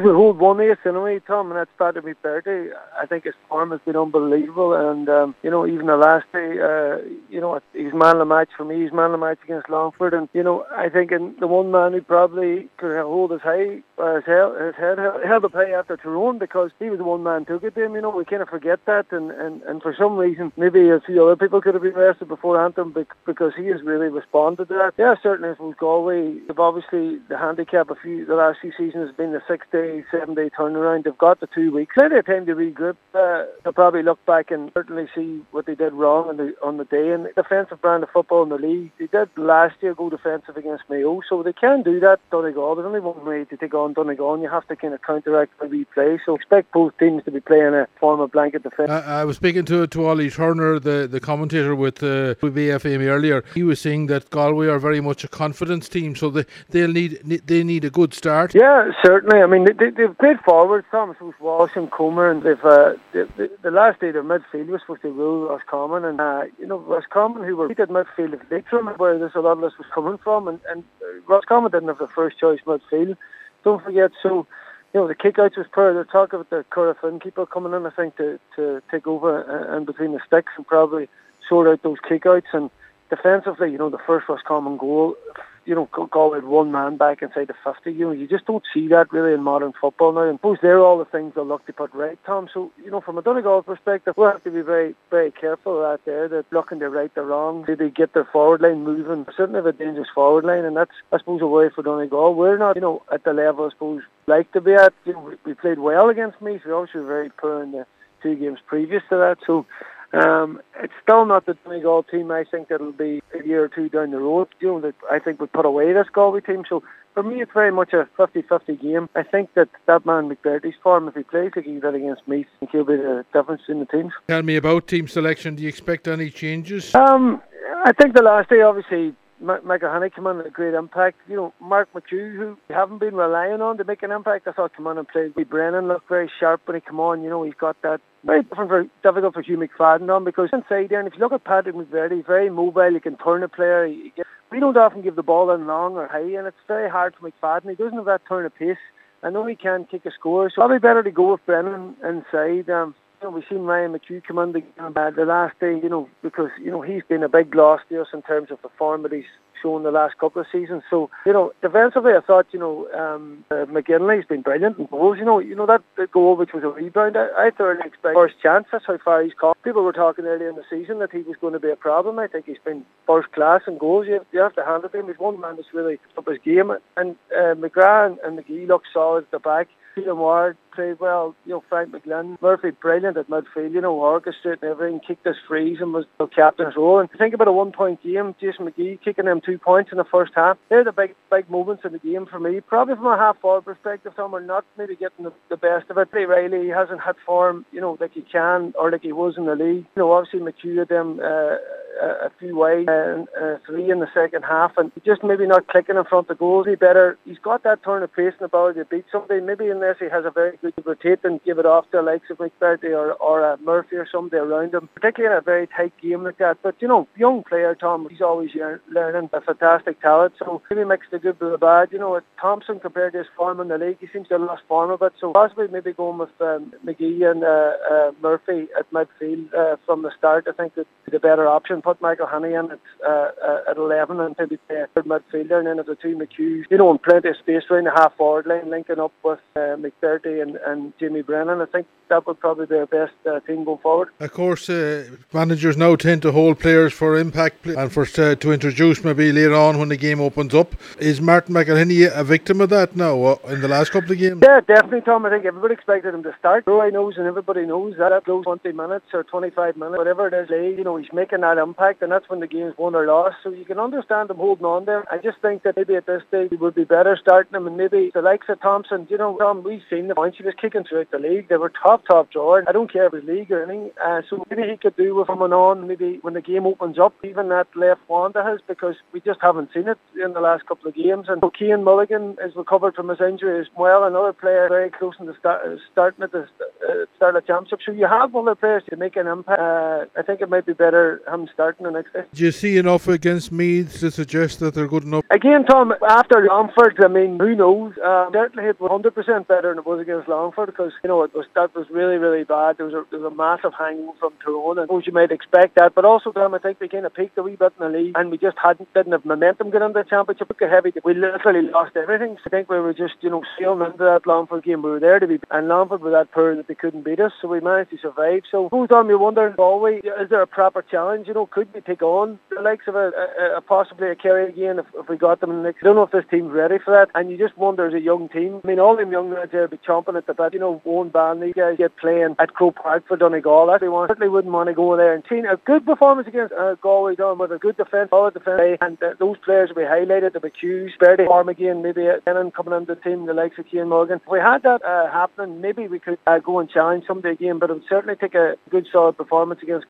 we hold one ace anyway, Tom, and that's Patrick McBurty. I think his form has been unbelievable, and even the last day, he's man of the match for me. He's man of the match against Longford, and I think in the one man who probably could hold his head held up high after Tyrone, because he was the one man took it to him. We kind of forget that, and for some reason maybe a few other people could have been rested before Antrim, because he has really responded to that. Yeah, certainly if it was Galway, they've obviously the handicap the last few seasons has been the 6-day, 7-day turnaround. They've got the 2 weeks. Plenty of time to regroup. They'll probably look back and certainly see what they did wrong on the day. And the defensive brand of football in the league, they did last year go defensive against Mayo, so they can do that. Donegal, there's only one way to take on Donegal, and you have to kind of counteract the replay. So expect both teams to be playing a form of blanket defence. I was speaking to Ollie Turner, the commentator with BFM earlier. He was saying that Galway are very much a confidence team, so they need a good start. Yeah, certainly. I mean, they've played forward. Thomas Walsh and Comer, and they've the last day their midfield was supposed to rule Roscommon, and Roscommon, who were at midfield of Leitrim, where there's a lot of this was coming from, and Roscommon didn't have the first choice midfield. Don't forget, so the kickouts was poor. They're talking about the Currafin keeper coming in, I think, to take over and between the sticks and probably sort out those kickouts. And defensively, the first Roscommon goal, Galway had one man back inside the 50. You just don't see that really in modern football now. And I suppose they're all the things they'll look to put right, Tom. So, from a Donegal perspective, we'll have to be very, very careful of that there, that looking to right the wrong. Did they get their forward line moving? Certainly have a dangerous forward line, and that's, I suppose, a worry for Donegal. We're not, at the level, I suppose, like to be at. We played well against Meath. We obviously were very poor in the 2 games previous to that. So, it's still not the Donegal team. I think that'll be a year or two down the road, that I think would put away this Galway team. So for me, it's very much a 50-50 game. I think that man McBurty's form, if he plays like he did against Meath, I think he'll be the difference in the teams. Tell me about team selection. Do you expect any changes? I think the last day, obviously, Michael Haney came on with a great impact. Mark McHugh, who we haven't been relying on to make an impact, I thought came on and played. Brennan looked very sharp when he came on. He's got that. Very difficult for Hugh McFadden on, because inside there, and if you look at Patrick McBurty, very mobile, he can turn a player. We don't often give the ball in long or high, and it's very hard for McFadden. He doesn't have that turn of pace. I know he can kick a score, so probably better to go with Brennan inside. We've seen Ryan McHugh come on the last day, because, he's been a big loss to us in terms of the form that he's shown the last couple of seasons. So, defensively, I thought, McGinley's been brilliant in goals. That goal, which was a rebound, I thoroughly expect first chance. That's how far he's caught. People were talking earlier in the season that he was going to be a problem. I think he's been first class in goals. You have to hand it to him. He's one man that's really up his game. And McGrath and McGee look solid at the back. Peter Ward played well. Frank McGlynn, Murphy brilliant at midfield. Orchestrating everything, kicked his frees and was the captain's role. And think about a 1-point game. Jason McGee kicking them 2 points in the first half. They're the big moments in the game for me. Probably from a half-forward perspective, some are not maybe getting the best of it. Ray Riley hasn't had form, like he can or like he was in the league. Obviously McHugh had them a few wide and 3 in the second half, and just maybe not clicking in front of goals. He's got that turn of pace and ability to beat somebody, maybe unless he has a very good rotate and give it off to the likes of McBurty or Murphy or somebody around him, particularly in a very tight game like that. But young player Tom, he's always learning, a fantastic talent, so maybe mixed the good with the bad. Thompson, compared to his form in the league, he seems to have lost form a bit, so possibly maybe going with McGee and Murphy at midfield from the start. I think that the better option. Put Michael Haney in at 11 and maybe play a third midfielder, and then have the two McHughes, and plenty of space around the half forward line, linking up with McBurty and Jamie Brennan. I think that would probably be our best team going forward. Of course, managers now tend to hold players for impact and for to introduce maybe later on when the game opens up. Is Martin McElhinney a victim of that now in the last couple of games? Yeah, definitely, Tom. I think everybody expected him to start. Roy knows, and everybody knows that those 20 minutes or 25 minutes, whatever it is, he's making that impact, and that's when the game's won or lost. So you can understand him holding on there. I just think that maybe at this stage it would be better starting him, and maybe the likes of Thompson. Tom, we've seen the points he was kicking throughout the league. They were top drawer. I don't care if it's league or anything. So maybe he could do with coming on, maybe when the game opens up, even that left wand of his, because we just haven't seen it in the last couple of games. And Cian Mulligan is recovered from his injury as well. Another player very close to starting at the start of the championship. So you have other players to make an impact. I think it might be better him starting the next day. Do you see enough against Meath to suggest that they're good enough? Again, Tom, after Longford, I mean, who knows? Certainly it was 100% better than it was against Longford because, that was really, really bad. There was a massive hangover from Tyrone, and I suppose you might expect that. But also, Tom, I think we kind of peaked a wee bit in the league, and we just didn't have momentum getting into the championship. We literally lost everything. So I think we were just, sailing into that Longford game. We were there to be, and Longford were that poor that they couldn't beat us, so we managed to survive. So, Tom, you wonder, Galway, is there a proper challenge? Could we take on the likes of possibly a Kerry again if we got them in the next? I don't know if this team's ready for that, and you just wonder as a young team. I mean, all them young lads there would be chomping at the bit. Owen Band, these guys get playing at Croke Park for Donegal. That they certainly wouldn't want to go there and see a good performance against Galway, Tom, with a good defence, solid defence, and those players will be highlighted. The Hughes, Bertie, Arm again, maybe Lennon coming into the team, the likes of Cian Morgan. If we had that happening, maybe we could go and challenge somebody again, but it would certainly take a good solid performance against